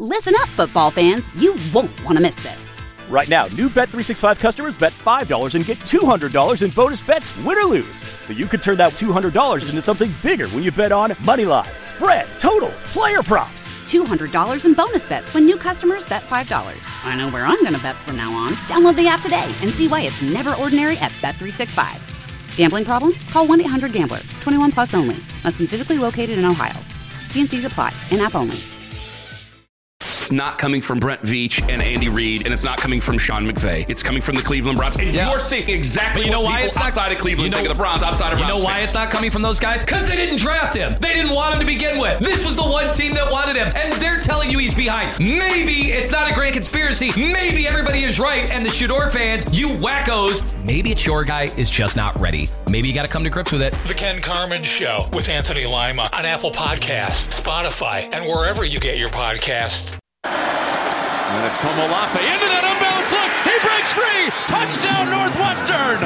Listen up, football fans. You won't want to miss this. Right now, new Bet365 customers bet $5 and get $200 in bonus bets, win or lose. So you could turn that $200 into something bigger when you bet on moneyline, spread, totals, player props. $200 in bonus bets when new customers bet $5. I know where I'm going to bet from now on. Download the app today and see why it's never ordinary at Bet365. Gambling problem? Call 1-800-GAMBLER. 21 plus only. Must be physically located in Ohio. T&Cs apply. In-app only. It's not coming from Brent Veach and Andy Reid, and it's not coming from Sean McVay. It's coming from the Cleveland Browns. And you're seeing exactly what people outside of Cleveland think of the Browns, outside of Browns. You know why it's not coming from those guys? Because they didn't draft him. They didn't want him to begin with. This was the one team that wanted him, and they're telling you he's behind. Maybe it's not a grand conspiracy. Maybe everybody is right, and the Shador fans, you wackos, maybe it's your guy is just not ready. Maybe you got to come to grips with it. The Ken Carman Show with Anthony Lima on Apple Podcasts, Spotify, and wherever you get your podcasts. And it's Komolafe into that unbalanced look. He breaks free. Touchdown Northwestern.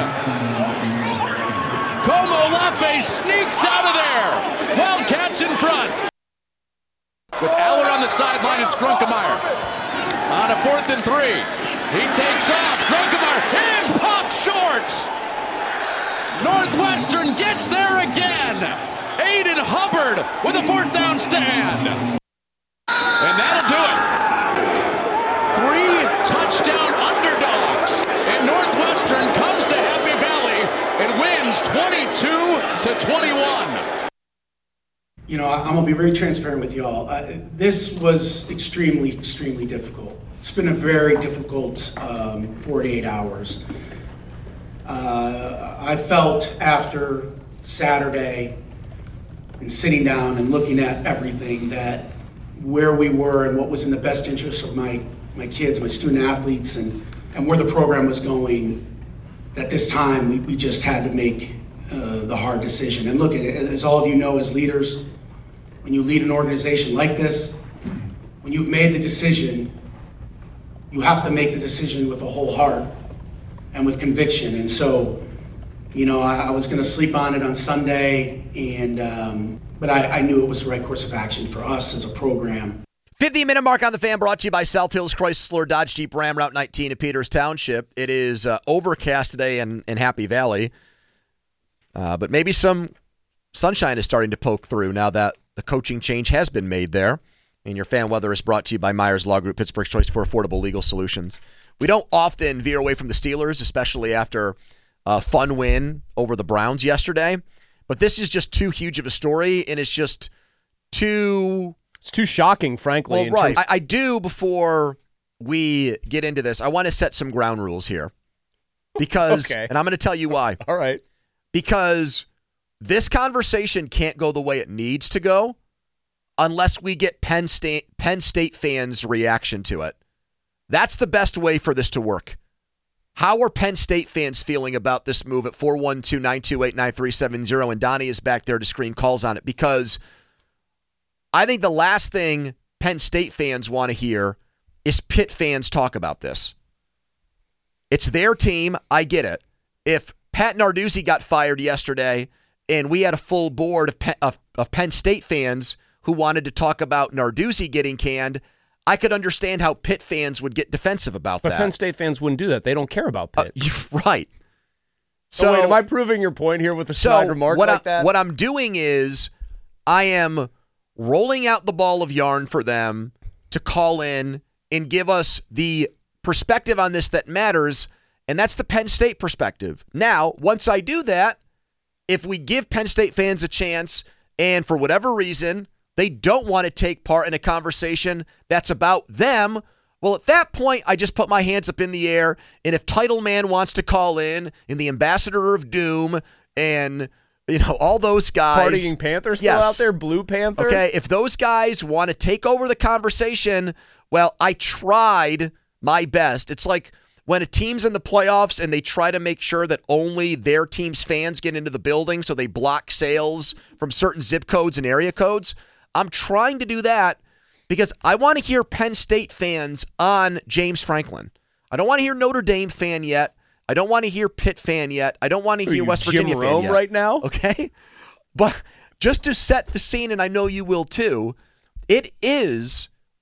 Komolafe sneaks out of there. Wildcats in front. With Aller on the sideline, it's Drunkemeyer. On a 4th and 3. He takes off. Drunkemeyer is popped short. Northwestern gets there again. Aiden Hubbard with a 4th down stand. And that'll do it. 3 touchdown underdogs, and Northwestern comes to Happy Valley and wins 22-21. You know, I'm gonna be very transparent with y'all. This was extremely difficult. It's been a very difficult 48 hours. I felt after Saturday and sitting down and looking at everything that where we were and what was in the best interest of my kids, my student athletes, and where the program was going, at this time we just had to make the hard decision. And look, as all of you know as leaders, when you lead an organization like this, when you've made the decision, you have to make the decision with a whole heart and with conviction. And so, you know, I was going to sleep on it on Sunday, but I knew it was the right course of action for us as a program. 50-minute mark on the Fan, brought to you by South Hills Chrysler Dodge Jeep Ram, Route 19 in Peters Township. It is overcast today in Happy Valley, but maybe some sunshine is starting to poke through now that the coaching change has been made there. And your fan weather is brought to you by Myers Law Group, Pittsburgh's choice for affordable legal solutions. We don't often veer away from the Steelers, especially after a fun win over the Browns yesterday. But this is just too huge of a story, and it's just too... It's too shocking, frankly. Well, right. I do, before we get into this, I want to set some ground rules here. Because, okay. And I'm going to tell you why. All right. Because this conversation can't go the way it needs to go unless we get Penn State fans' reaction to it. That's the best way for this to work. How are Penn State fans feeling about this move at 412-928-9370? And Donnie is back there to screen calls on it, because I think the last thing Penn State fans want to hear is Pitt fans talk about this. It's their team. I get it. If Pat Narduzzi got fired yesterday and we had a full board of Penn State fans who wanted to talk about Narduzzi getting canned, I could understand how Pitt fans would get defensive about that. But Penn State fans wouldn't do that. They don't care about Pitt. You're right. So wait, am I proving your point here with a snide remark like that? What I'm doing is I am rolling out the ball of yarn for them to call in and give us the perspective on this that matters, and that's the Penn State perspective. Now, once I do that, if we give Penn State fans a chance and for whatever reason they don't want to take part in a conversation that's about them, well, at that point, I just put my hands up in the air, and if Title Man wants to call in, and the Ambassador of Doom, and all those guys. Partying Panther still out there? Blue Panther? Okay, if those guys want to take over the conversation, well, I tried my best. It's like when a team's in the playoffs and they try to make sure that only their team's fans get into the building, so they block sales from certain zip codes and area codes. I'm trying to do that because I want to hear Penn State fans on James Franklin. I don't want to hear Notre Dame fan yet. I don't want to hear Pitt fan yet. I don't want to hear West Virginia Jim fan Rome yet. right now? Okay? But just to set the scene, and I know you will too, it is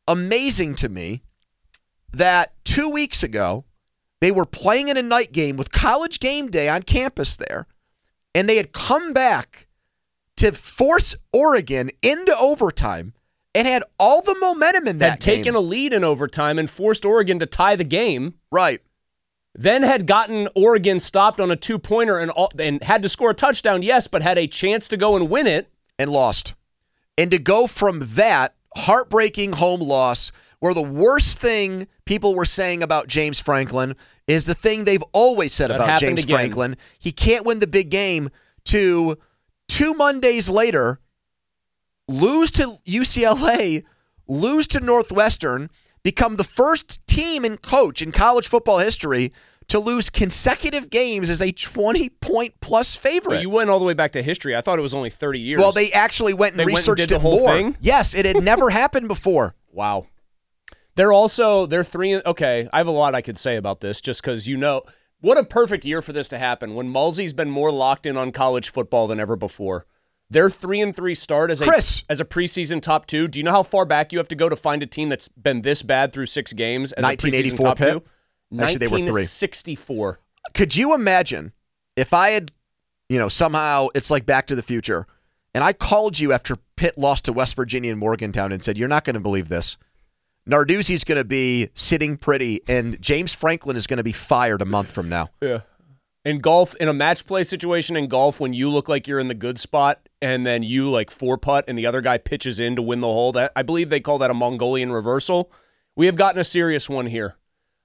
amazing to me that 2 weeks ago, they were playing in a night game with College Game Day on campus there, and they had come back to force Oregon into overtime and had all the momentum in that game. Had taken a lead in overtime and forced Oregon to tie the game. Right. Then had gotten Oregon stopped on a two-pointer and had to score a touchdown, yes, but had a chance to go and win it. And lost. And to go from that heartbreaking home loss, where the worst thing people were saying about James Franklin is the thing they've always said about James Franklin. He can't win the big game, to 2 Mondays later, lose to UCLA, lose to Northwestern, become the first team and coach in college football history to lose consecutive games as a 20-point-plus favorite. Well, you went all the way back to history. I thought it was only 30 years. Well, they actually went and researched it more. Thing? Yes, it had never happened before. Wow. They're 3. Okay, I have a lot I could say about this just because what a perfect year for this to happen when Mulsey's been more locked in on college football than ever before. Their 3-3 start as a preseason top 2. Do you know how far back you have to go to find a team that's been this bad through 6 games as 1984 a preseason top Pitt? 2? Actually, they were 3. 1964. Could you imagine if I had, somehow it's like Back to the Future, and I called you after Pitt lost to West Virginia and Morgantown and said, you're not going to believe this. Narduzzi's going to be sitting pretty, and James Franklin is going to be fired a month from now. Yeah. In golf, in a match play situation in golf, when you look like you're in the good spot and then you 4-putt and the other guy pitches in to win the hole, that I believe they call that a Mongolian reversal. We have gotten a serious one here.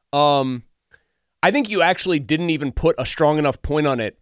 I think you actually didn't even put a strong enough point on it.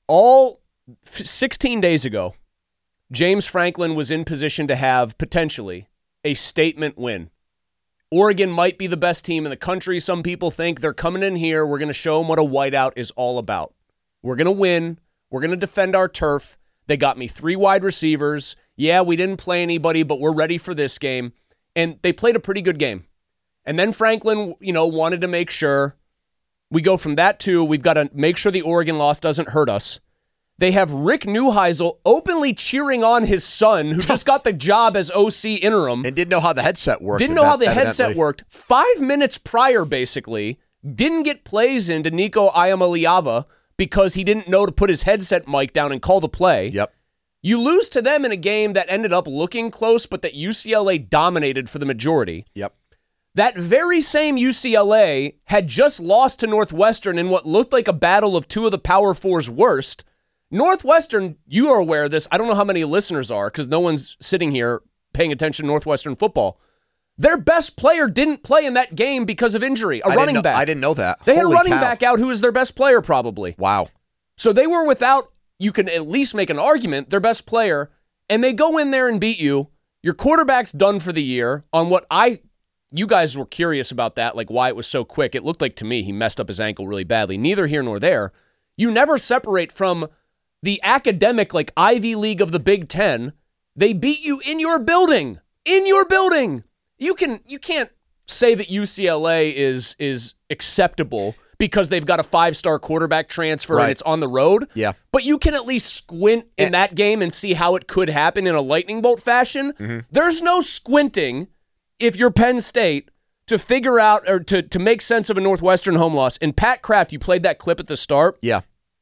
16 days ago, James Franklin was in position to have potentially a statement win. Oregon might be the best team in the country. Some people think they're coming in here. We're going to show them what a whiteout is all about. We're going to win. We're going to defend our turf. They got me 3 wide receivers. Yeah, we didn't play anybody, but we're ready for this game. And they played a pretty good game. And then Franklin, wanted to make sure. We go from that to we've got to make sure the Oregon loss doesn't hurt us. They have Rick Neuheisel openly cheering on his son, who just got the job as OC interim. And didn't know how the headset worked. Didn't know how the headset worked. 5 minutes prior, basically, didn't get plays into Nico Iamaleava because he didn't know to put his headset mic down and call the play. Yep. You lose to them in a game that ended up looking close, but that UCLA dominated for the majority. Yep. That very same UCLA had just lost to Northwestern in what looked like a battle of 2 of the Power Four's worst. Northwestern, you are aware of this. I don't know how many listeners are because no one's sitting here paying attention to Northwestern football. Their best player didn't play in that game because of injury, running back. I didn't know that. They had a running back out who was their best player probably. Wow. So they were without, you can at least make an argument, their best player, and they go in there and beat you. Your quarterback's done for the year on what you guys were curious about that, like why it was so quick. It looked like to me he messed up his ankle really badly. Neither here nor there. You never separate from the academic, Ivy League of the Big Ten. They beat you in your building. In your building. You can't say that UCLA is acceptable because they've got a 5-star quarterback transfer and it's on the road. Yeah. But you can at least squint in that game and see how it could happen in a lightning bolt fashion. Mm-hmm. There's no squinting if you're Penn State to figure out or to make sense of a Northwestern home loss. And Pat Kraft, you played that clip at the start. Yeah.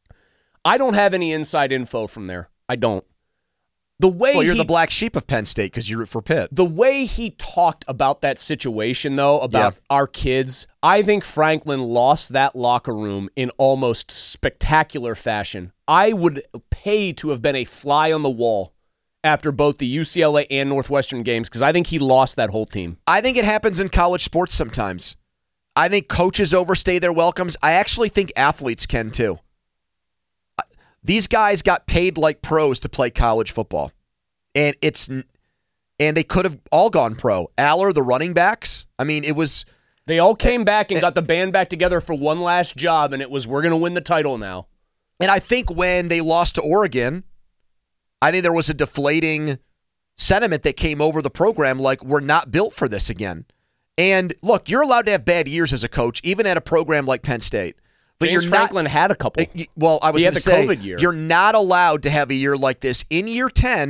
I don't have any inside info from there. I don't. You're the black sheep of Penn State because you root for Pitt. The way he talked about that situation, though, about our kids, I think Franklin lost that locker room in almost spectacular fashion. I would pay to have been a fly on the wall after both the UCLA and Northwestern games because I think he lost that whole team. I think it happens in college sports sometimes. I think coaches overstay their welcomes. I actually think athletes can, too. These guys got paid like pros to play college football. And they could have all gone pro. Aller, the running backs, they all came back and got the band back together for one last job, and it was, we're going to win the title now. And I think when they lost to Oregon, I think there was a deflating sentiment that came over the program, like, we're not built for this again. And look, you're allowed to have bad years as a coach, even at a program like Penn State. But James Franklin had a couple. Well, I was going to say, COVID year. You're not allowed to have a year like this. In year 10,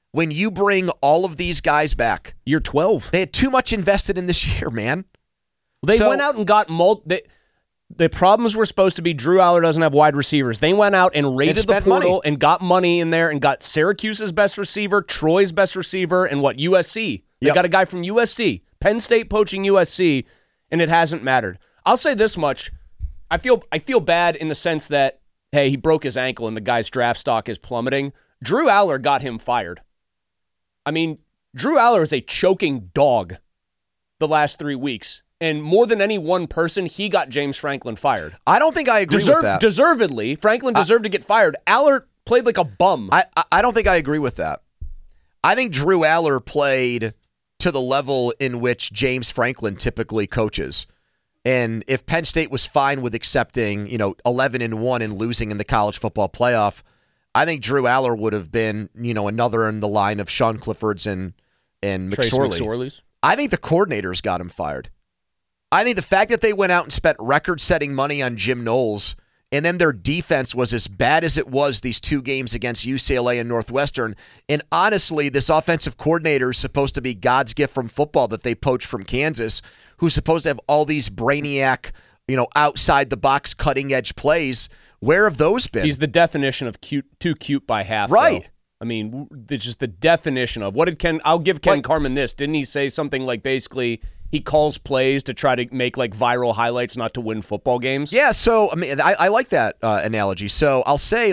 when you bring all of these guys back. Year 12. They had too much invested in this year, man. They went out and got the problems were supposed to be Drew Aller doesn't have wide receivers. They went out and raided the portal and got money in there and got Syracuse's best receiver, Troy's best receiver, and USC. They got a guy from USC, Penn State poaching USC, and it hasn't mattered. I'll say this much. I feel bad in the sense that, hey, he broke his ankle and the guy's draft stock is plummeting. Drew Aller got him fired. I mean, Drew Aller is a choking dog the last 3 weeks. And more than any one person, he got James Franklin fired. I don't think I agree with that. Deservedly. Franklin deserved to get fired. Aller played like a bum. I don't think I agree with that. I think Drew Aller played to the level in which James Franklin typically coaches. And if Penn State was fine with accepting, 11-1 and losing in the college football playoff, I think Drew Aller would have been, another in the line of Sean Clifford's and McSorley's. I think the coordinators got him fired. I think the fact that they went out and spent record-setting money on Jim Knowles, and then their defense was as bad as it was these 2 games against UCLA and Northwestern, and honestly, this offensive coordinator is supposed to be God's gift from football that they poached from Kansas, who's supposed to have all these brainiac, outside-the-box, cutting-edge plays. Where have those been? He's the definition of too cute by half. Right. Though. I mean, it's just the definition of what did Ken. I'll give Ken Carman this. Didn't he say something like basically he calls plays to try to make viral highlights, not to win football games? Yeah. So I mean, I like that analogy. So I'll say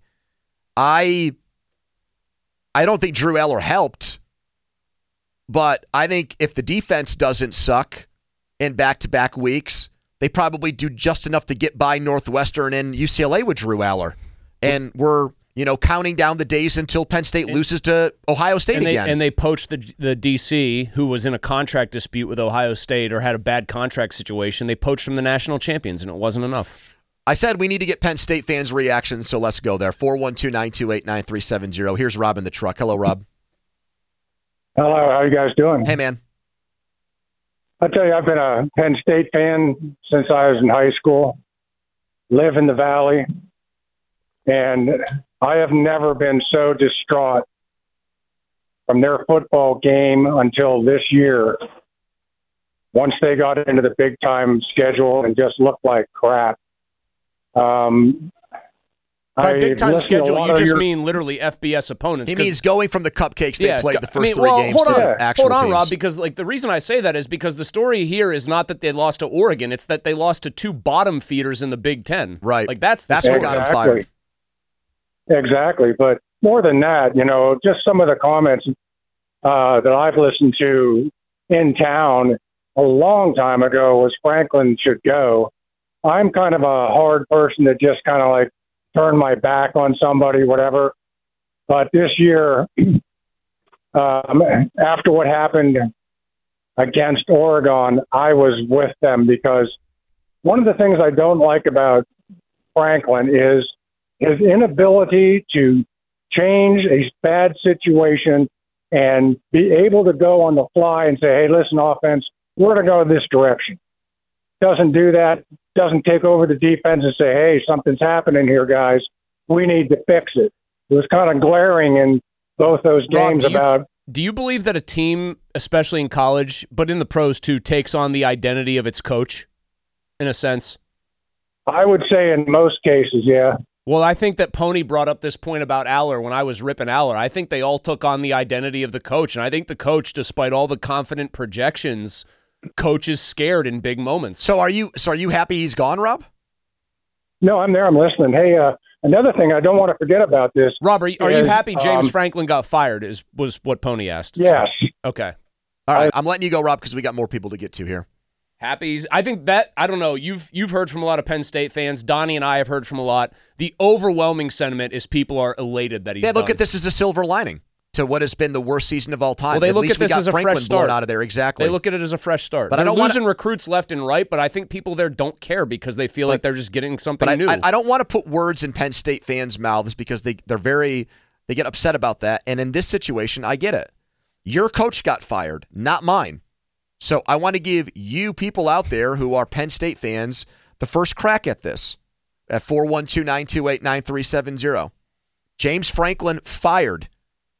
I don't think Drew Aller helped, but I think if the defense doesn't suck in back-to-back weeks, they probably do just enough to get by Northwestern and UCLA with Drew Aller, and we're counting down the days until Penn State loses to Ohio State again. And they poached the DC, who was in a contract dispute with Ohio State or had a bad contract situation. They poached from the national champions, and it wasn't enough. I said we need to get Penn State fans' reactions, so let's go there. 412-928-9370. Here's Rob in the truck. Hello, Rob. Hello. How are you guys doing? Hey, man. I'll tell you, I've been a Penn State fan since I was in high school. Live in the Valley. And I have never been so distraught from their football game until this year. Once they got into the big-time schedule and just looked like crap. By big-time schedule, you just mean literally FBS opponents. He means going from the cupcakes they played the first 3 games to actual teams. Hold on, Rob, because the reason I say that is because the story here is not that they lost to Oregon, it's that they lost to 2 bottom feeders in the Big Ten. Right. That's what got him fired. Exactly. But more than that, just some of the comments that I've listened to in town a long time ago was Franklin should go. I'm kind of a hard person to just kind of turn my back on somebody, whatever. But this year, after what happened against Oregon, I was with them because one of the things I don't like about Franklin is his inability to change a bad situation and be able to go on the fly and say, hey, listen, offense, we're going to go this direction. Doesn't do that, doesn't take over the defense and say, hey, something's happening here, guys. We need to fix it. It was kind of glaring in both those games. Do you believe that a team, especially in college, but in the pros too, takes on the identity of its coach, in a sense? I would say in most cases, yeah. Well, I think that Pony brought up this point about Aller when I was ripping Aller. I think they all took on the identity of the coach, and I think the coach, despite all the confident projections, coach is scared in big moments. So are you happy he's gone, Rob? No, I'm there. I'm listening. Hey, another thing I don't want to forget about this. Rob, are you happy James Franklin got fired? Was what Pony asked. Yes. Okay. All right. I'm letting you go, Rob, because we got more people to get to here. Happy. I think that, I don't know, you've heard from a lot of Penn State fans. Donnie and I have heard from a lot. The overwhelming sentiment is people are elated that he's look at this as a silver lining to what has been the worst season of all time. Well, they look at this as a Franklin fresh start. Blown out of there, exactly. They look at it as a fresh start. But they're losing recruits left and right, but I think people there don't care because they feel like they're just getting something new. I don't want to put words in Penn State fans' mouths because they get upset about that. And in this situation, I get it. Your coach got fired, not mine. So I want to give you people out there who are Penn State fans the first crack at this at 412-928-9370. James Franklin fired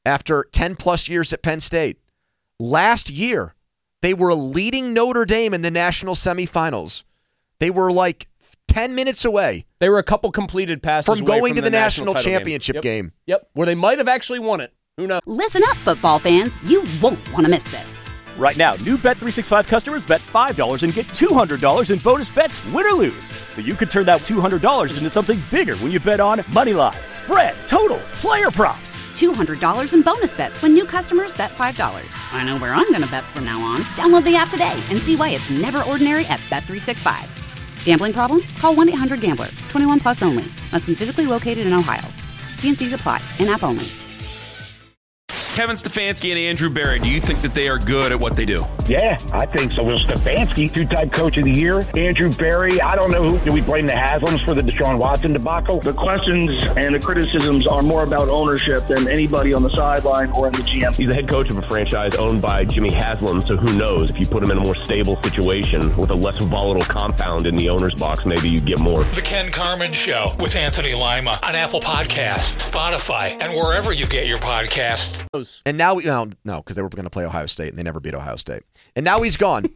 after 10-plus years at Penn State. Last year, they were leading Notre Dame in the national semifinals. They were like 10 minutes away. They were a couple completed passes from going to the national championship game. Yep, where they might have actually won it. Who knows? Listen up, football fans. You won't want to miss this. Right now, new Bet365 customers bet $5 and get $200 in bonus bets, win or lose. So you could turn that $200 into something bigger when you bet on moneyline, spread, totals, player props. $200 in bonus bets when new customers bet $5. I know where I'm going to bet from now on. Download the app today and see why it's never ordinary at Bet365. Gambling problem? Call 1-800-GAMBLER. 21 plus only. Must be physically located in Ohio. T&Cs apply. In-app only. Kevin Stefanski and Andrew Berry, do you think that they are good at what they do? Yeah, I think so. Will Stefanski, two-time coach of the year. Andrew Berry, I don't know who. Do we blame the Haslams for the Deshaun Watson debacle? The questions and the criticisms are more about ownership than anybody on the sideline or in the GM. He's the head coach of a franchise owned by Jimmy Haslam, so who knows? If you put him in a more stable situation with a less volatile compound in the owner's box, maybe you get more. The Ken Carman Show with Anthony Lima on Apple Podcasts, Spotify, and wherever you get your podcasts. And now, no, because they were going to play Ohio State, and they never beat Ohio State. And now he's gone.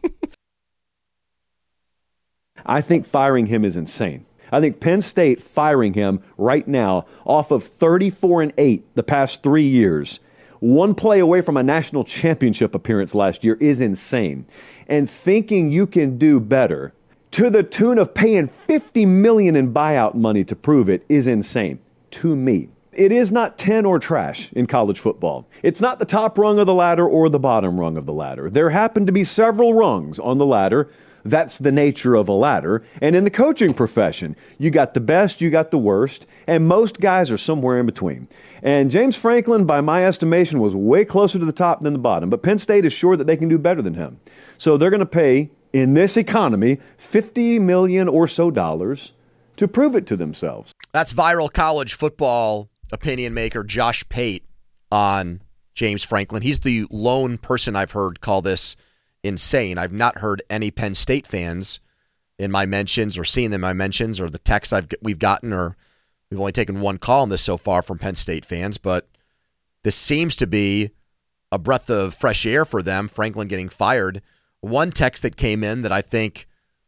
I think firing him is insane. I think Penn State firing him right now off of 34-8 the past 3 years, one play away from a national championship appearance last year, is insane. And thinking you can do better to the tune of paying $50 million in buyout money to prove it is insane to me. It is not 10 or trash in college football. It's not the top rung of the ladder or the bottom rung of the ladder. There happen to be several rungs on the ladder. That's the nature of a ladder. And in the coaching profession, you got the best, you got the worst, and most guys are somewhere in between. And James Franklin, by my estimation, was way closer to the top than the bottom. But Penn State is sure that they can do better than him. So they're going to pay, in this economy, $50 million or so to prove it to themselves. That's viral college football opinion maker Josh Pate on James Franklin. He's the lone person I've heard call this insane. I've not heard any Penn State fans in my mentions or seen them in my mentions or the texts we've gotten, or we've only taken one call on this so far from Penn State fans, but this seems to be a breath of fresh air for them, Franklin getting fired. One text that came in that I think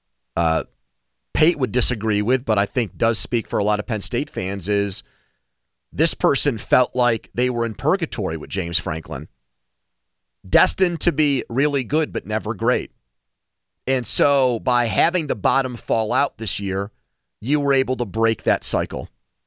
Pate would disagree with, but I think does speak for a lot of Penn State fans, is this person felt like they were in purgatory with James Franklin. Destined to be really good, but never great. And so by having the bottom fall out this year, you were able to break that cycle.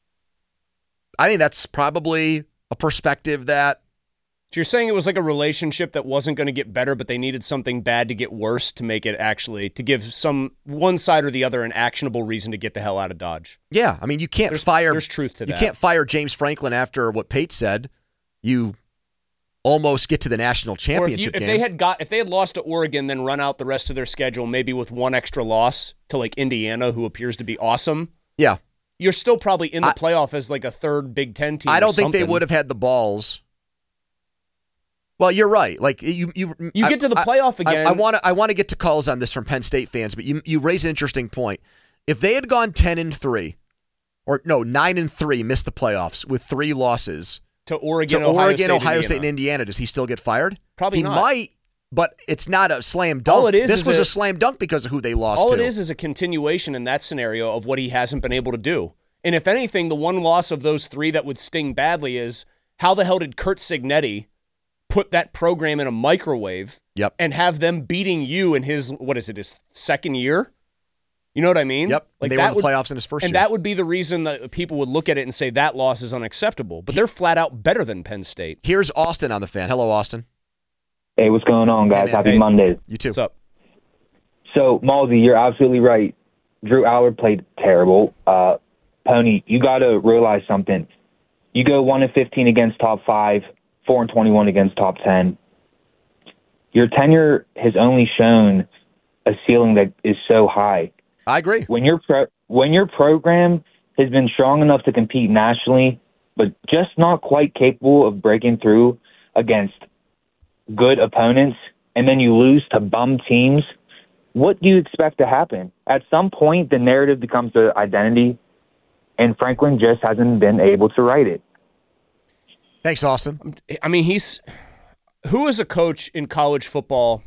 I think that's probably a perspective that... So you're saying it was like a relationship that wasn't going to get better, but they needed something bad to get worse to make it actually, to give one side or the other an actionable reason to get the hell out of Dodge. Yeah, I mean, you can't fire... There's truth to that. You can't fire James Franklin after what Pate said. You almost get to the national championship game. If they had lost to Oregon, then run out the rest of their schedule, maybe with one extra loss to like Indiana, who appears to be awesome. Yeah. You're still probably in the playoff as like a third Big Ten team. I don't think they would have had the balls. Well, you're right. Like you get to the playoff again. I want to get to calls on this from Penn State fans, but you raise an interesting point. If they had gone 10-3, or no 9-3, missed the playoffs with 3 losses to Oregon, Ohio State, and Indiana, does he still get fired? Probably not. He might, but it's not a slam dunk. This was a slam dunk because of who they lost to. All it is a continuation in that scenario of what he hasn't been able to do. And if anything, the one loss of those 3 that would sting badly is how the hell did Curt Cignetti put that program in a microwave and have them beating you in his second year? You know what I mean? Yep. Like they were in the playoffs in his first year. And that would be the reason that people would look at it and say that loss is unacceptable. But they're flat out better than Penn State. Here's Austin on the Fan. Hello, Austin. Hey, what's going on, guys? Happy Monday. You too. What's up? So, Malsey, you're absolutely right. Drew Allard played terrible. Pony, you got to realize something. You go 1-15 against top 5, 4-21 against top 10. Your tenure has only shown a ceiling that is so high. I agree. When your program has been strong enough to compete nationally, but just not quite capable of breaking through against good opponents, and then you lose to bum teams, what do you expect to happen? At some point, the narrative becomes the identity, and Franklin just hasn't been able to write it. Thanks, Austin. I mean, who is a coach in college football?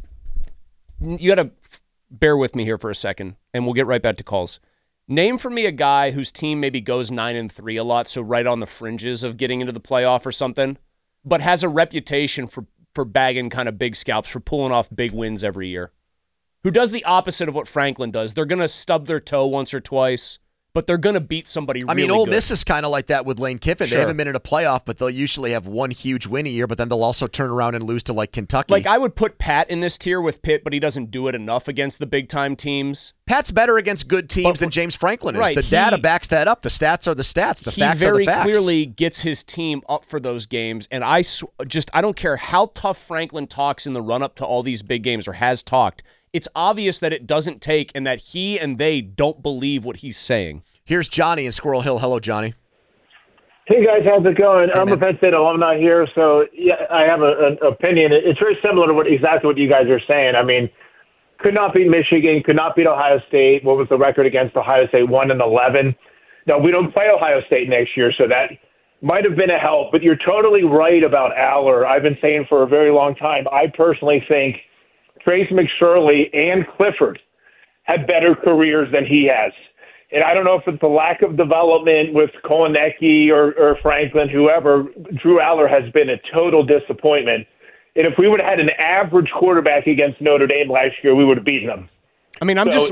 You got to bear with me here for a second, and we'll get right back to calls. Name for me a guy whose team maybe goes 9-3 a lot, so right on the fringes of getting into the playoff or something, but has a reputation for bagging kind of big scalps, for pulling off big wins every year. Who does the opposite of what Franklin does. They're going to stub their toe once or twice, but they're going to beat somebody really good. Ole Miss is kind of like that with Lane Kiffin. Sure. They haven't been in a playoff, but they'll usually have one huge win a year, but then they'll also turn around and lose to like Kentucky. Like I would put Pat in this tier with Pitt, but he doesn't do it enough against the big-time teams. Pat's better against good teams than James Franklin is. Right, the data backs that up. The stats are the stats. The facts are the facts. He very clearly gets his team up for those games, and I don't care how tough Franklin talks in the run-up to all these big games or has talked. It's obvious that it doesn't take and that he and they don't believe what he's saying. Here's Johnny in Squirrel Hill. Hello, Johnny. Hey, guys. How's it going? Hey, I'm man. a Penn State alumni here, so yeah, I have an opinion. It's very similar to exactly what you guys are saying. I mean, could not beat Michigan, could not beat Ohio State. What was the record against Ohio State? 1-11. No, we don't play Ohio State next year, so that might have been a help. But you're totally right about Aller. I've been saying for a very long time, I personally think Trace McSorley and Clifford had better careers than he has. And I don't know if it's the lack of development with Kolenecki or Franklin, whoever. Drew Aller has been a total disappointment. And if we would have had an average quarterback against Notre Dame last year, we would have beaten them. I mean, not to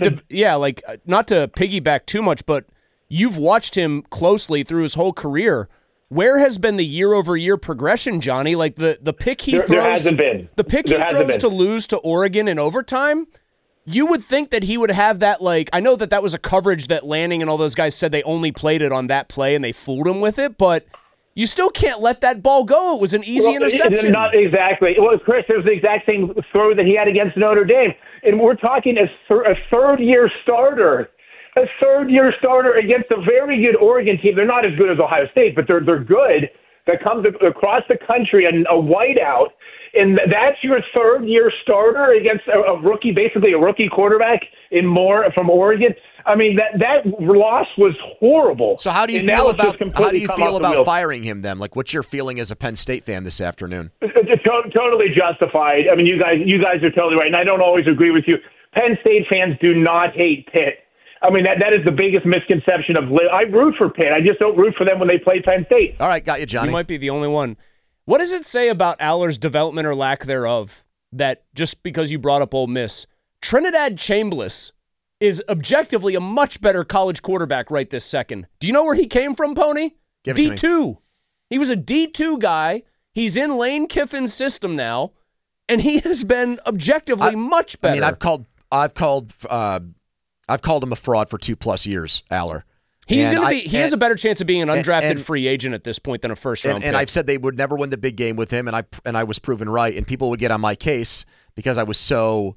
piggyback too much, but you've watched him closely through his whole career. Where has been the year-over-year progression, Johnny? Like the pick he throws, there hasn't been. The pick he throws to lose to Oregon in overtime. You would think that he would have that, like, I know that was a coverage that Lanning and all those guys said they only played it on that play and they fooled him with it, but you still can't let that ball go. It was an easy interception. Not exactly. It was, Chris, it was the exact same throw that he had against Notre Dame. And we're talking a third-year starter. A third-year starter against a very good Oregon team. They're not as good as Ohio State, but they're good. That comes across the country and a whiteout. And that's your third-year starter against a rookie, basically a rookie quarterback from Oregon. I mean, that loss was horrible. So how do you feel about firing him then? Like, what's your feeling as a Penn State fan this afternoon? It's totally justified. I mean, you guys are totally right, and I don't always agree with you. Penn State fans do not hate Pitt. I mean, that is the biggest misconception of I root for Pitt. I just don't root for them when they play Penn State. All right, got you, Johnny. You might be the only one. What does it say about Aller's development or lack thereof that just because you brought up Ole Miss, Trinidad Chambliss is objectively a much better college quarterback right this second? Do you know where he came from, Pony? D2. He was a D2 guy. He's in Lane Kiffin's system now, and he has been objectively much better. I mean, I've called him a fraud for 2+ years, Aller. He has a better chance of being an undrafted free agent at this point than a first-round pick. And I've said they would never win the big game with him, and I was proven right. And people would get on my case because I was so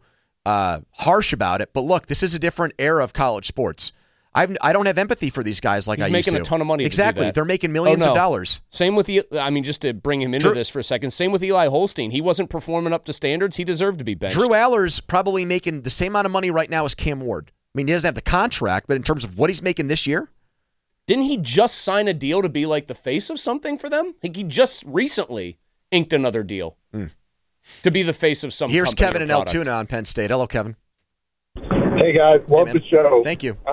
harsh about it. But look, this is a different era of college sports. I don't have empathy for these guys like I used to. He's making a ton of money. Exactly, to do that. They're making millions of dollars. Same with just to bring him into this for a second. Same with Eli Holstein. He wasn't performing up to standards. He deserved to be benched. Drew Aller's probably making the same amount of money right now as Cam Ward. I mean, he doesn't have the contract, but in terms of what he's making this year. Didn't he just sign a deal to be like the face of something for them? I think he just recently inked another deal to be the face of some company. Here's Kevin in Altoona on Penn State. Hello, Kevin. Hey, guys. Love the show. Thank you.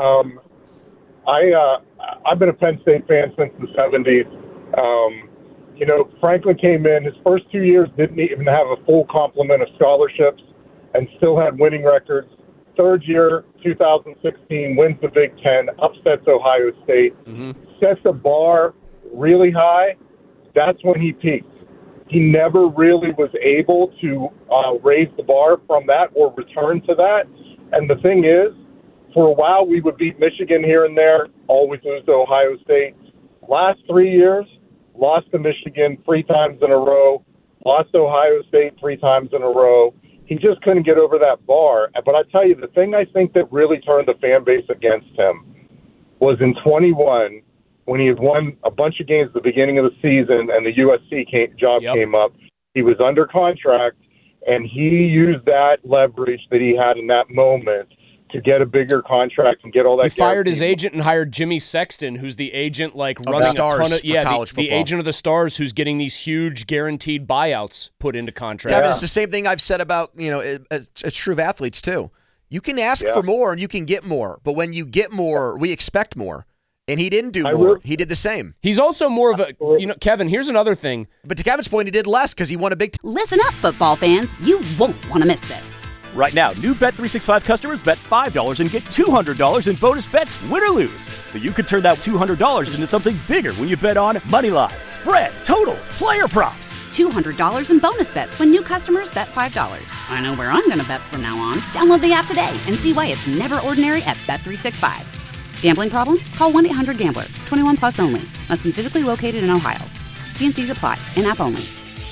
I've been a Penn State fan since the 70s. Franklin came in. His first 2 years didn't even have a full complement of scholarships and still had winning records. Third year, 2016, wins the Big Ten, upsets Ohio State, sets the bar really high. That's when he peaked. He never really was able to raise the bar from that or return to that. And the thing is, for a while, we would beat Michigan here and there, always lose to Ohio State. Last 3 years, lost to Michigan 3 times in a row, lost to Ohio State 3 times in a row. He just couldn't get over that bar. But I tell you, the thing I think that really turned the fan base against him was in 21 when he had won a bunch of games at the beginning of the season and the USC job came up. He was under contract, and he used that leverage that he had in that moment to get a bigger contract and get all that. He fired his guaranteed- agent and hired Jimmy Sexton, who's the agent running the a Stars ton of for college the football. agent of the Stars, who's getting these huge guaranteed buyouts put into contracts. Kevin, it's the same thing I've said about it's true of athletes too. You can ask for more and you can get more, but when you get more, we expect more. And he didn't do more. He did the same. He's also more of a, Kevin, here's another thing. But to Kevin's point, he did less because he won a big Listen up, football fans. You won't want to miss this. Right now, new Bet365 customers bet $5 and get $200 in bonus bets, win or lose. So you could turn that $200 into something bigger when you bet on Moneyline, spread, totals, player props. $200 in bonus bets when new customers bet $5. I know where I'm going to bet from now on. Download the app today and see why it's never ordinary at Bet365. Gambling problem? Call 1-800-GAMBLER. 21 plus only. Must be physically located in Ohio. T&Cs apply. In-app only.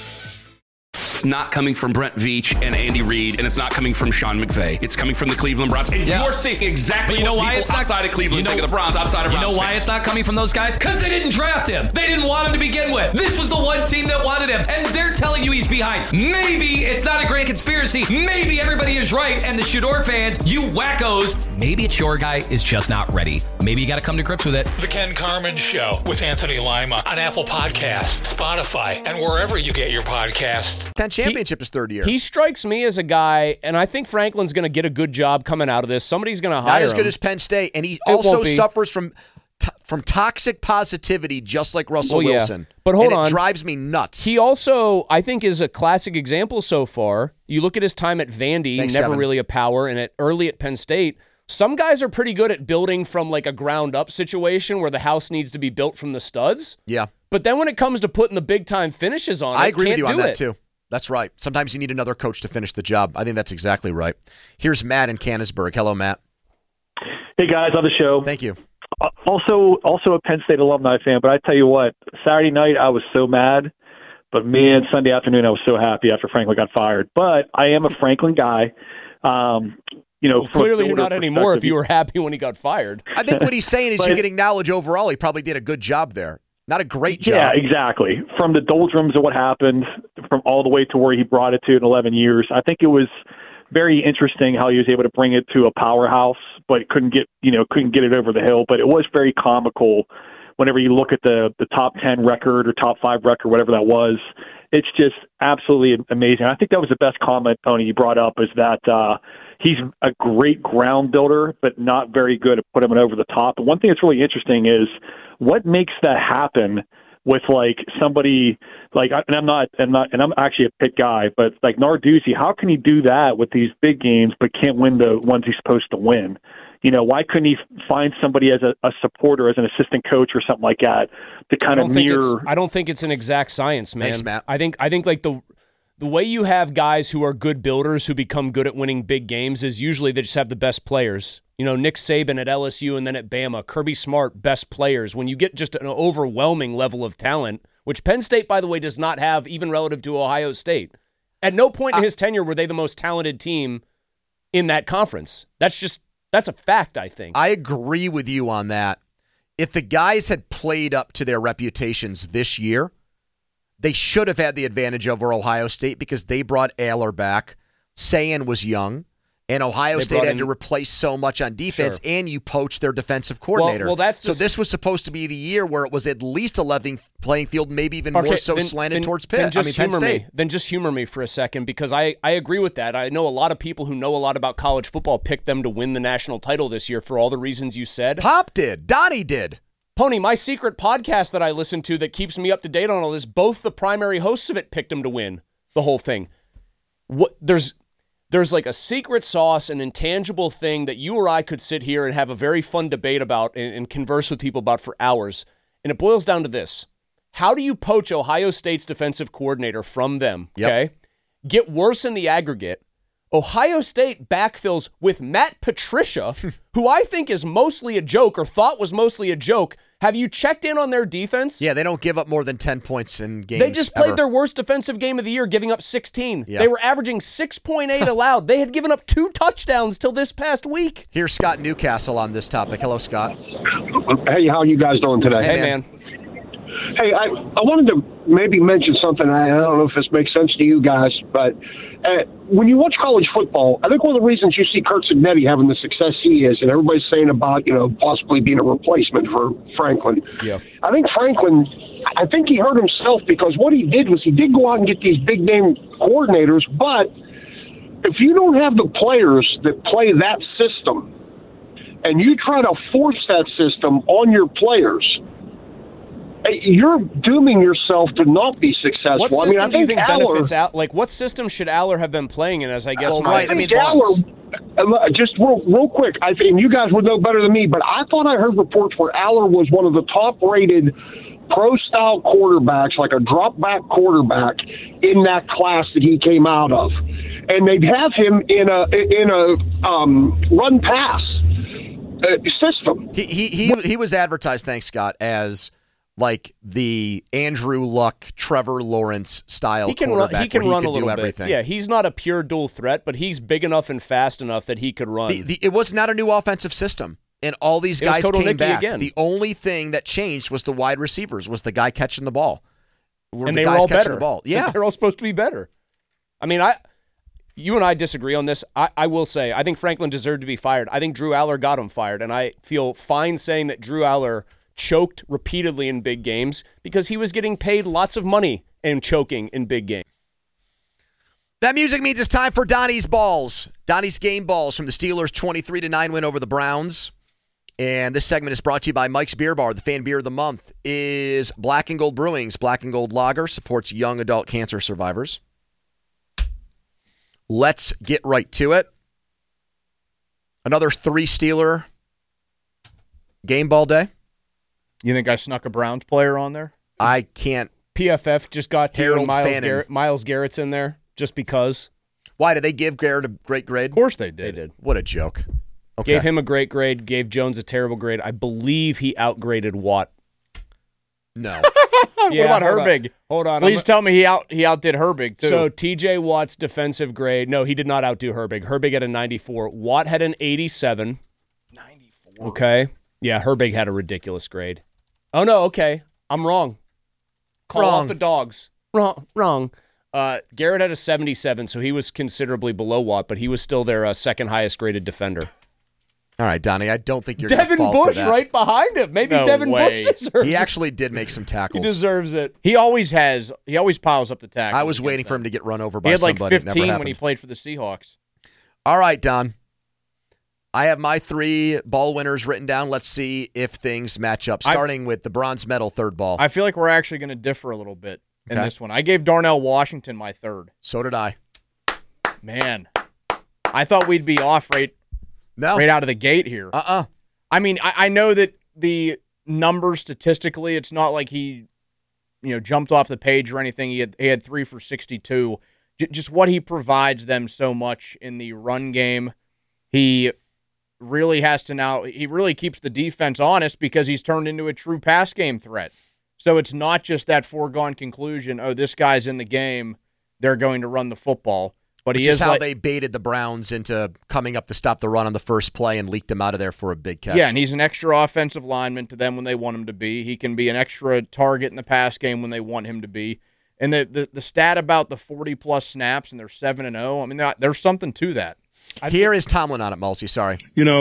It's not coming from Brent Veach and Andy Reid, and it's not coming from Sean McVay. It's coming from the Cleveland Browns. And you're seeing exactly what why people it's not outside of Cleveland think of the Browns, outside of Browns. You know why fans. it's not coming from those guys? Because they didn't draft him. They didn't want him to begin with. This was the one team that wanted him, and they're telling you he's behind. Maybe it's not a grand conspiracy. Maybe everybody is right, and the Shador fans, you wackos, maybe it's your guy is just not ready. Maybe you got to come to grips with it. The Ken Carman Show with Anthony Lima on Apple Podcasts, Spotify, and wherever you get your podcasts. 10 championship is third year. He strikes me as a guy, and I think Franklin's going to get a good job coming out of this. Somebody's going to hire him. Not as good as Penn State, and he also suffers from toxic positivity, just like Russell Wilson. But hold on. It drives me nuts. He also, I think, is a classic example so far. You look at his time at Vandy, Thanks, never Kevin. really a power, and early at Penn State. Some guys are pretty good at building from like a ground-up situation where the house needs to be built from the studs. Yeah. But then when it comes to putting the big-time finishes on it, I agree with can't you on do that, it. too. That's right. Sometimes you need another coach to finish the job. I think that's exactly right. Here's Matt in Canonsburg. Hello, Matt. Hey, guys, on the show. Thank you. Also a Penn State alumni fan, but I tell you what, Saturday night I was so mad, but man, Sunday afternoon I was so happy after Franklin got fired. But I am a Franklin guy. Clearly you're not anymore if you were happy when he got fired. I think what he's saying is you can acknowledge overall he probably did a good job there. Not a great job. Yeah, exactly. From the doldrums of what happened, from all the way to where he brought it to in 11 years, I think it was very interesting how he was able to bring it to a powerhouse, but couldn't get it over the hill. But it was very comical whenever you look at the top 10 record or top 5 record, whatever that was. It's just absolutely amazing. I think that was the best comment, Tony, you brought up, is that he's a great ground builder, but not very good at putting it over the top. And one thing that's really interesting is what makes that happen with like somebody like, and I'm actually a Pitt guy, but like Narduzzi, how can he do that with these big games but can't win the ones he's supposed to win? You know, why couldn't he find somebody as a supporter, as an assistant coach or something like that to kind of mirror? I don't think it's an exact science, man. Thanks, Matt. I think like the way you have guys who are good builders who become good at winning big games is usually they just have the best players. You know, Nick Saban at LSU and then at Bama, Kirby Smart, best players. When you get just an overwhelming level of talent, which Penn State, by the way, does not have even relative to Ohio State. At no point in his tenure were they the most talented team in that conference. That's a fact, I think. I agree with you on that. If the guys had played up to their reputations this year, they should have had the advantage over Ohio State because they brought Ayler back. Sayan was young, and Ohio State had to replace so much on defense, and you poached their defensive coordinator. Well, so this was supposed to be the year where it was at least a level playing field, maybe even more so slanted towards Pitt. Penn State. Then just humor me for a second, because I agree with that. I know a lot of people who know a lot about college football picked them to win the national title this year for all the reasons you said. Pop did. Donnie did. Pony, my secret podcast that I listen to that keeps me up to date on all this, both the primary hosts of it picked them to win the whole thing. There's like a secret sauce, an intangible thing that you or I could sit here and have a very fun debate about and converse with people about for hours. And it boils down to this. How do you poach Ohio State's defensive coordinator from them? Yep. Okay. Get worse in the aggregate. Ohio State backfills with Matt Patricia, who I think is mostly a joke or thought was mostly a joke. Have you checked in on their defense? Yeah, they don't give up more than 10 points in games. They just played their worst defensive game of the year, giving up 16. Yeah. They were averaging 6.8 allowed. They had given up 2 touchdowns till this past week. Here's Scott Newcastle on this topic. Hello, Scott. Hey, how are you guys doing today? Hey, man. Hey, I wanted to maybe mention something. I don't know if this makes sense to you guys, but When you watch college football, I think one of the reasons you see Curt Cignetti having the success he is, and everybody's saying about, possibly being a replacement for Franklin. Yeah. I think he hurt himself because what he did was he did go out and get these big name coordinators, but if you don't have the players that play that system and you try to force that system on your players, you're dooming yourself to not be successful. What system I do you think benefits Aller? Like, what system should Aller have been playing in? As I guess, just real quick, and you guys would know better than me, but I thought I heard reports where Aller was one of the top-rated pro-style quarterbacks, like a drop-back quarterback, in that class that he came out of, and they'd have him in a run-pass system. He was advertised, thanks Scott, as like the Andrew Luck, Trevor Lawrence style quarterback. He can run a little everything. bit. Yeah, he's not a pure dual threat, but he's big enough and fast enough that he could run. It was not a new offensive system, and all these guys came back. Again. The only thing that changed was the wide receivers, was the guy catching the ball. And they were all better. The ball. Yeah, they're all supposed to be better. I mean, you and I disagree on this. I will say, I think Franklin deserved to be fired. I think Drew Aller got him fired, and I feel fine saying that Drew Aller choked repeatedly in big games because he was getting paid lots of money and choking in big games. That music means it's time for Donnie's Balls. Donnie's Game Balls from the Steelers' 23-9 win over the Browns. And this segment is brought to you by Mike's Beer Bar. The fan beer of the month is Black and Gold Brewing's Black and Gold Lager, supports young adult cancer survivors. Let's get right to it. Another 3 Steeler game ball day. You think I snuck a Browns player on there? I can't. PFF just got Harold Myles Garrett's in there just because. Why, did they give Garrett a great grade? Of course they did. They did. What a joke. Okay. Gave him a great grade, gave Jones a terrible grade. I believe he outgraded Watt. No. What about Herbig? Hold on. Please tell me he outdid Herbig, too. So TJ Watt's defensive grade, no, he did not outdo Herbig. Herbig had a 94. Watt had an 87. 94. Okay. Yeah, Herbig had a ridiculous grade. Oh, no, okay. I'm wrong. Call Wrong. off the dogs. Wrong. Garrett had a 77, so he was considerably below Watt, but he was still their second highest graded defender. All right, Donnie, I don't think you're going to Devin fall Bush for that. right behind him. Maybe No Devin way. Bush deserves He it. actually did make some tackles. He deserves it. He always piles up the tackles. I was waiting for him to get run over by He had like somebody. It never 15 when happened. he played for the Seahawks. All right, Don. I have my 3 ball winners written down. Let's see if things match up, starting with the bronze medal third ball. I feel like we're actually going to differ a little bit in Okay. this one. I gave Darnell Washington my third. So did I. Man, I thought we'd be off right out of the gate here. I mean, I know that the numbers statistically, it's not like he, jumped off the page or anything. He had 3 for 62. Just what he provides them so much in the run game. He really he really keeps the defense honest because he's turned into a true pass game threat. So it's not just that foregone conclusion, oh, this guy's in the game, they're going to run the football. But Which he is is how they baited the Browns into coming up to stop the run on the first play and leaked him out of there for a big catch. Yeah, and he's an extra offensive lineman to them when they want him to be. He can be an extra target in the pass game when they want him to be. And the stat about the 40-plus snaps and they're 7-0, I mean, there's something to that. Here is Tomlin on it, Mulsey. Sorry.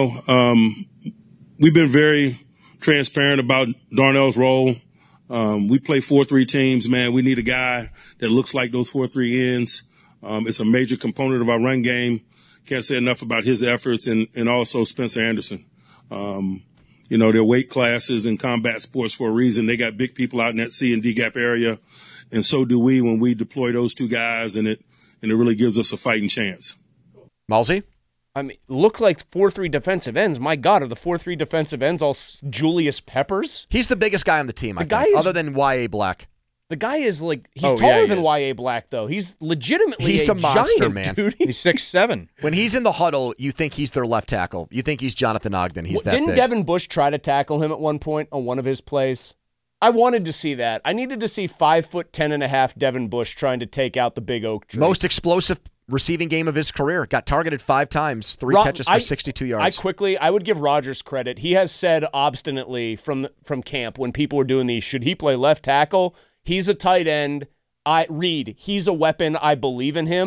We've been very transparent about Darnell's role. We play 4-3 teams, man. We need a guy that looks like those 4-3 ends. It's a major component of our run game. Can't say enough about his efforts and also Spencer Anderson. They're weight classes in combat sports for a reason. They got big people out in that C and D gap area, and so do we when we deploy those 2 guys, and it really gives us a fighting chance. Mulsey? I mean, look like 4-3 defensive ends. My God, are the 4-3 defensive ends all Julius Peppers? He's the biggest guy on the team, other than Y.A. Black. The guy is he's taller than Y.A. Black, though. He's legitimately a monster, giant, man. Dude. He's 6'7". When he's in the huddle, you think he's their left tackle. You think he's Jonathan Ogden. He's that Didn't big. Devin Bush try to tackle him at one point on one of his plays? I wanted to see that. I needed to see 5'10.5" Devin Bush trying to take out the big oak tree. Most explosive receiving game of his career. Got targeted 5 times, 3 catches for 62 yards. I would give Rodgers credit. He has said obstinately from camp when people were doing these, should he play left tackle? He's a tight end. He's a weapon. I believe in him.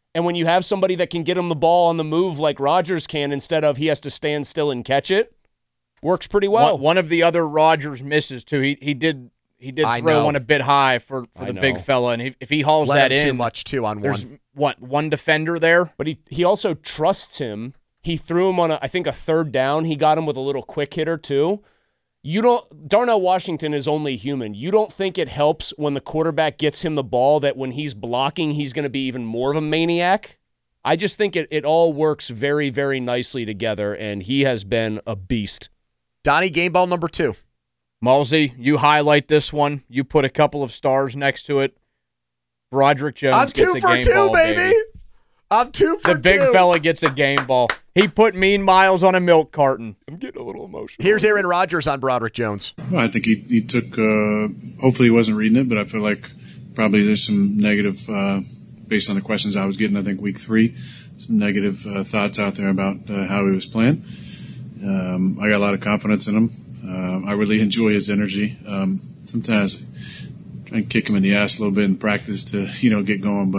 And when you have somebody that can get him the ball on the move like Rodgers can instead of he has to stand still and catch it, works pretty well. One of the other Rodgers misses, too. He did throw one a bit high for the big fella, and if he hauls that in. Too much, too, on one. One defender there? But he also trusts him. He threw him on, I think, a third down. He got him with a little quick hitter, too. Darnell Washington is only human. You don't think it helps when the quarterback gets him the ball that when he's blocking, he's going to be even more of a maniac? I just think it all works very, very nicely together, and he has been a beast. Donnie, game ball number 2. Malsey, you highlight this one. You put a couple of stars next to it. Broderick Jones gets a game ball. I'm 2 for 2, baby. I'm 2 for 2. The big fella gets a game ball. He put Mean Miles on a milk carton. I'm getting a little emotional. Here's Aaron Rodgers on Broderick Jones. Well, I think he took, hopefully he wasn't reading it, but I feel like probably there's some negative, based on the questions I was getting, I think week 3, some negative thoughts out there about how he was playing. I got a lot of confidence in him. I really enjoy his energy. Sometimes I try and kick him in the ass a little bit in practice to, get going,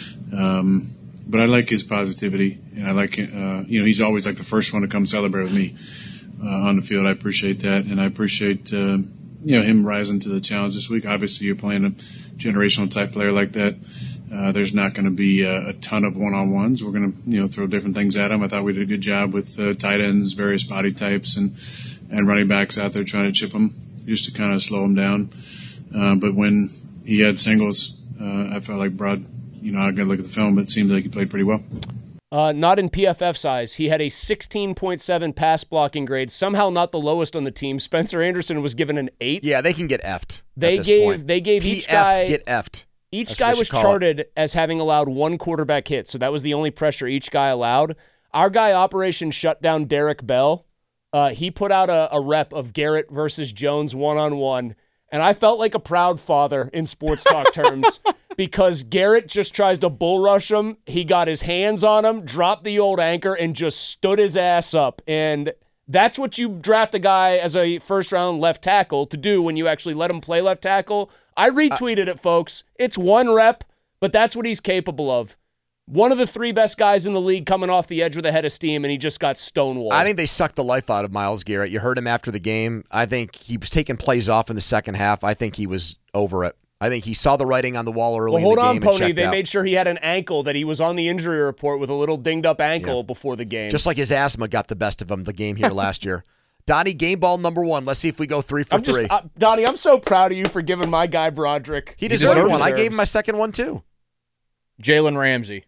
but I like his positivity, and I like, he's always like the first one to come celebrate with me on the field. I appreciate that, and I appreciate, him rising to the challenge this week. Obviously, you're playing a generational type player like that. There's not going to be a ton of one-on-ones. We're going to, throw different things at him. I thought we did a good job with tight ends, various body types, and running backs out there trying to chip him just to kind of slow him down. But when he had singles, I felt like Brod, I got to look at the film, but it seemed like he played pretty well. Not in PFF size. He had a 16.7 pass blocking grade, somehow not the lowest on the team. Spencer Anderson was given an 8. Yeah, they can get effed. They gave each guy get effed. Each guy was charted as having allowed 1 quarterback hit, so that was the only pressure each guy allowed. Our guy, Operation Shutdown, Derek Bell, he put out a rep of Garrett versus Jones one-on-one, and I felt like a proud father in sports talk terms because Garrett just tries to bull rush him. He got his hands on him, dropped the old anchor, and just stood his ass up. And that's what you draft a guy as a first-round left tackle to do when you actually let him play left tackle. I retweeted it, folks. It's 1 rep, but that's what he's capable of. One of the 3 best guys in the league coming off the edge with a head of steam, and he just got stonewalled. I think they sucked the life out of Myles Garrett. You heard him after the game. I think he was taking plays off in the second half. I think he was over it. I think he saw the writing on the wall early in the game. Hold on, Pony. And they out. made sure he had an ankle, that he was on the injury report with a little dinged-up ankle before the game. Just like his asthma got the best of him the game here last year. Donnie, game ball number 1. Let's see if we go 3 for 3. Donnie, I'm so proud of you for giving my guy Broderick. He deserved one. I gave him my second one, too. Jalen Ramsey.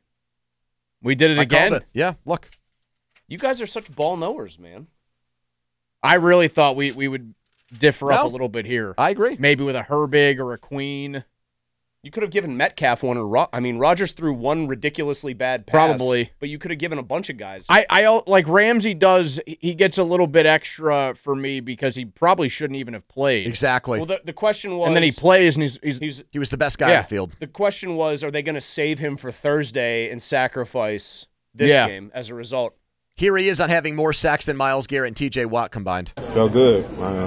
We did it again? Yeah, look. You guys are such ball knowers, man. I really thought we would differ up a little bit here. I agree. Maybe with a Herbig or a Queen. You could have given Metcalf one, Rodgers threw one ridiculously bad pass. Probably. But you could have given a bunch of guys. I like Ramsey does, he gets a little bit extra for me because he probably shouldn't even have played. Exactly. Well, the question was... And then he plays and he was the best guy on the field. The question was, are they going to save him for Thursday and sacrifice this game as a result? Here he is on having more sacks than Myles Garrett and T.J. Watt combined. Felt good.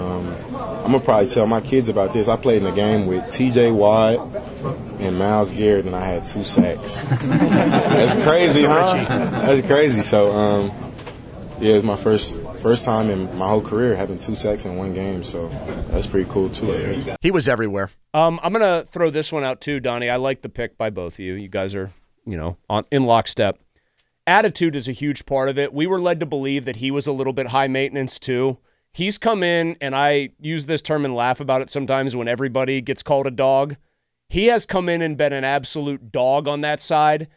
I'm going to probably tell my kids about this. I played in a game with T.J. Watt and Myles Garrett, and I had 2 sacks. That's crazy, huh? That's crazy. So, it was my first time in my whole career having 2 sacks in one game, so that's pretty cool, too. He was everywhere. I'm going to throw this one out, too, Donnie. I like the pick by both of you. You guys are, in lockstep. Attitude is a huge part of it. We were led to believe that he was a little bit high maintenance too. He's come in, and I use this term and laugh about it sometimes when everybody gets called a dog. He has come in and been an absolute dog on that side.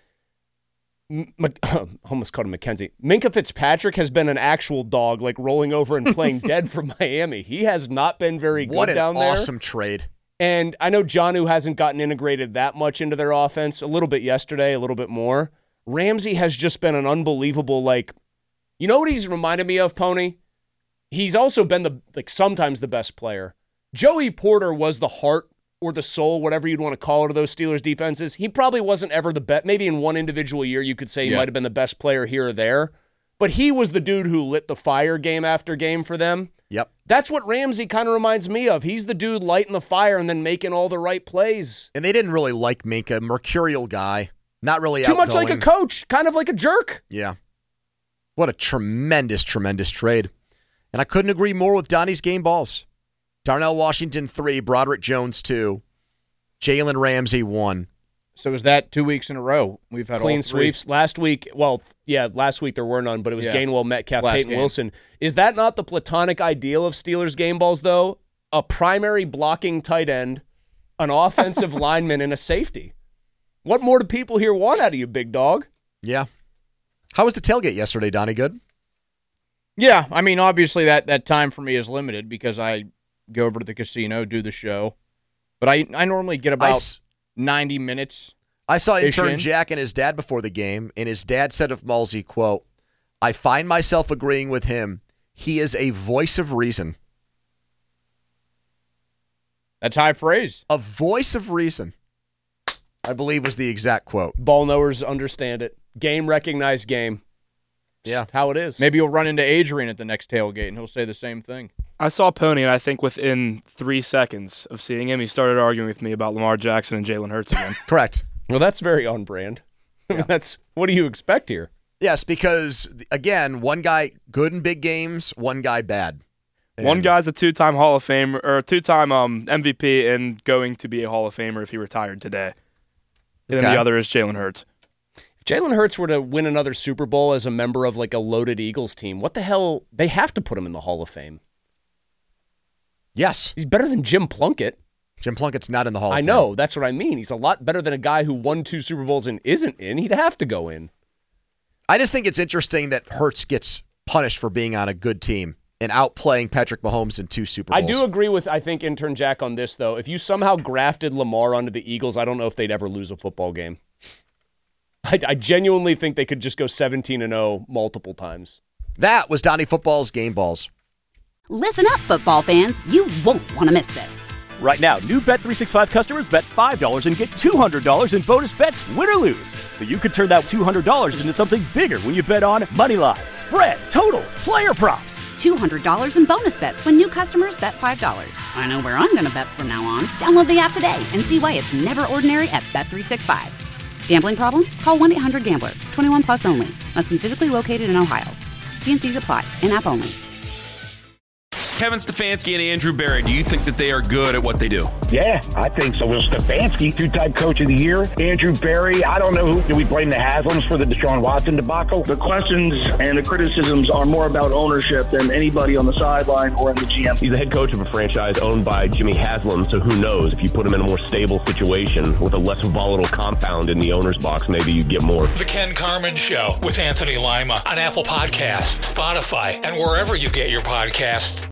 Almost called him McKenzie. Minkah Fitzpatrick has been an actual dog, like rolling over and playing dead for Miami. He has not been very good down there. What an awesome trade. And I know Jonnu hasn't gotten integrated that much into their offense. A little bit yesterday, a little bit more. Ramsey has just been an unbelievable, you know what he's reminded me of, Pony? He's also been sometimes the best player. Joey Porter was the heart or the soul, whatever you'd want to call it, of those Steelers defenses. He probably wasn't ever the best. Maybe in one individual year you could say he might have been the best player here or there. But he was the dude who lit the fire game after game for them. Yep. That's what Ramsey kind of reminds me of. He's the dude lighting the fire and then making all the right plays. And they didn't really like Minkah, mercurial guy. Not really Too outgoing. much like a coach, kind of like a jerk. Yeah. What a tremendous, tremendous trade. And I couldn't agree more with Donnie's game balls. Darnell Washington 3, Broderick Jones 2, Jalen Ramsey 1. So is that 2 weeks in a row? We've had clean all three. sweeps last week. Well, yeah, last week there were none, but it was Gainwell, Metcalf, Last Peyton game. Wilson. Is that not the platonic ideal of Steelers game balls, though? A primary blocking tight end, an offensive lineman, and a safety. What more do people here want out of you, big dog? Yeah. How was the tailgate yesterday, Donnie? Good? Yeah, I mean, obviously that time for me is limited because I go over to the casino, do the show. But I normally get about 90 minutes. I saw intern Jack and his dad before the game, and his dad said of Malsey, quote, "I find myself agreeing with him. He is a voice of reason." That's high praise. A voice of reason, I believe was the exact quote. Ball knowers understand it. Game recognized game. Yeah. Just how it is. Maybe you'll run into Adrian at the next tailgate, and he'll say the same thing. I saw Pony, and I think within 3 seconds of seeing him, he started arguing with me about Lamar Jackson and Jalen Hurts again. Correct. Well, that's very on brand. Yeah. What do you expect here? Yes, because, again, one guy good in big games, one guy bad. One guy's a two-time Hall of Famer, or two-time MVP and going to be a Hall of Famer if he retired today. And then the other is Jalen Hurts. If Jalen Hurts were to win another Super Bowl as a member of like a loaded Eagles team, what the hell? They have to put him in the Hall of Fame. Yes. He's better than Jim Plunkett. Jim Plunkett's not in the Hall of Fame. I know. That's what I mean. He's a lot better than a guy who won 2 Super Bowls and isn't in. He'd have to go in. I just think it's interesting that Hurts gets punished for being on a good team and outplaying Patrick Mahomes in 2 Super Bowls. I do agree with, I think, intern Jack on this, though. If you somehow grafted Lamar onto the Eagles, I don't know if they'd ever lose a football game. I genuinely think they could just go 17-0 multiple times. That was Donnie Football's Game Balls. Listen up, football fans. You won't want to miss this. Right now, new Bet365 customers bet $5 and get $200 in bonus bets, win or lose. So you could turn that $200 into something bigger when you bet on moneyline, spread, totals, player props. $200 in bonus bets when new customers bet $5. I know where I'm going to bet from now on. Download the app today and see why it's never ordinary at Bet365. Gambling problem? Call 1-800-GAMBLER. 21 plus only. Must be physically located in Ohio. T&Cs apply. In-app only. Kevin Stefanski and Andrew Berry, do you think that they are good at what they do? Yeah, I think so. Will Stefanski, 2-time coach of the year. Andrew Berry, I don't know who. Do we blame the Haslams for the Deshaun Watson debacle? The questions and the criticisms are more about ownership than anybody on the sideline or in the GM. He's the head coach of a franchise owned by Jimmy Haslam, so who knows? If you put him in a more stable situation with a less volatile compound in the owner's box, maybe you get more. The Ken Carman Show with Anthony Lima on Apple Podcasts, Spotify, and wherever you get your podcasts.